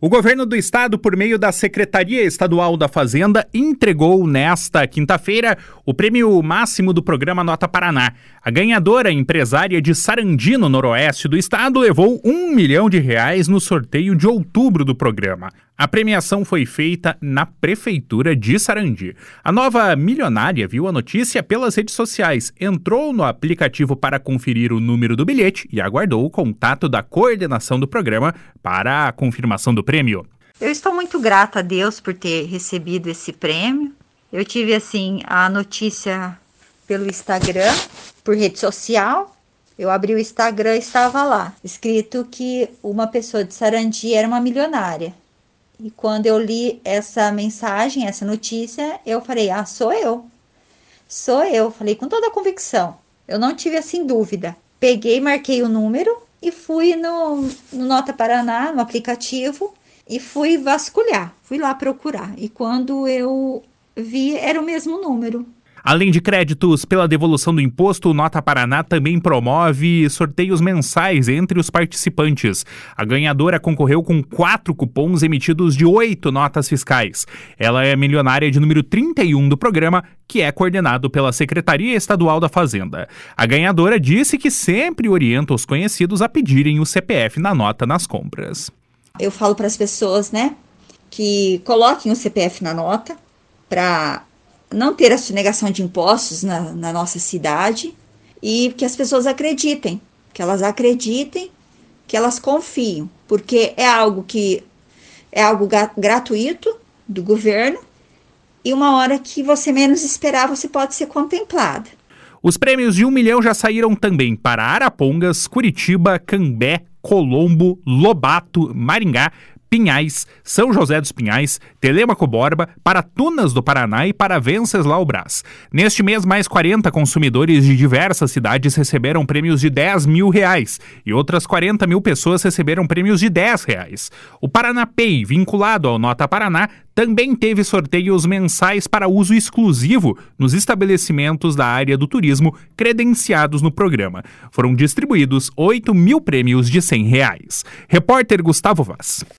O governo do estado, por meio da Secretaria Estadual da Fazenda, entregou nesta quinta-feira o prêmio máximo do programa Nota Paraná. A ganhadora, empresária de Sarandi, no noroeste do estado, levou R$1 milhão no sorteio de outubro do programa. A premiação foi feita na Prefeitura de Sarandi. A nova milionária viu a notícia pelas redes sociais, entrou no aplicativo para conferir o número do bilhete e aguardou o contato da coordenação do programa para a confirmação do prêmio. Eu estou muito grata a Deus por ter recebido esse prêmio. Eu tive, a notícia pelo Instagram, por rede social. Eu abri o Instagram e estava lá, escrito que uma pessoa de Sarandi era uma milionária. E quando eu li essa mensagem, essa notícia, eu falei, sou eu. Sou eu, falei com toda a convicção. Eu não tive dúvida. Peguei, marquei o número e fui no Nota Paraná, no aplicativo, e fui vasculhar, fui lá procurar. E quando eu vi, era o mesmo número. Além de créditos pela devolução do imposto, o Nota Paraná também promove sorteios mensais entre os participantes. A ganhadora concorreu com 4 cupons emitidos de 8 notas fiscais. Ela é a milionária de número 31 do programa, que é coordenado pela Secretaria Estadual da Fazenda. A ganhadora disse que sempre orienta os conhecidos a pedirem o CPF na nota nas compras. Eu falo para as pessoas, que coloquem o CPF na nota para não ter a sonegação de impostos na nossa cidade e que as pessoas acreditem, que elas confiem, porque é algo gratuito do governo e uma hora que você menos esperar, você pode ser contemplada. Os prêmios de R$1 milhão já saíram também para Arapongas, Curitiba, Cambé, Colombo, Lobato, Maringá, Pinhais, São José dos Pinhais, Telêmaco Borba, Paratunas do Paraná e para Venceslau Brás. Neste mês, mais 40 consumidores de diversas cidades receberam prêmios de R$10 mil e outras 40 mil pessoas receberam prêmios de R$10. O Paraná Pay, vinculado ao Nota Paraná, também teve sorteios mensais para uso exclusivo nos estabelecimentos da área do turismo credenciados no programa. Foram distribuídos 8 mil prêmios de R$100. Repórter Gustavo Vaz.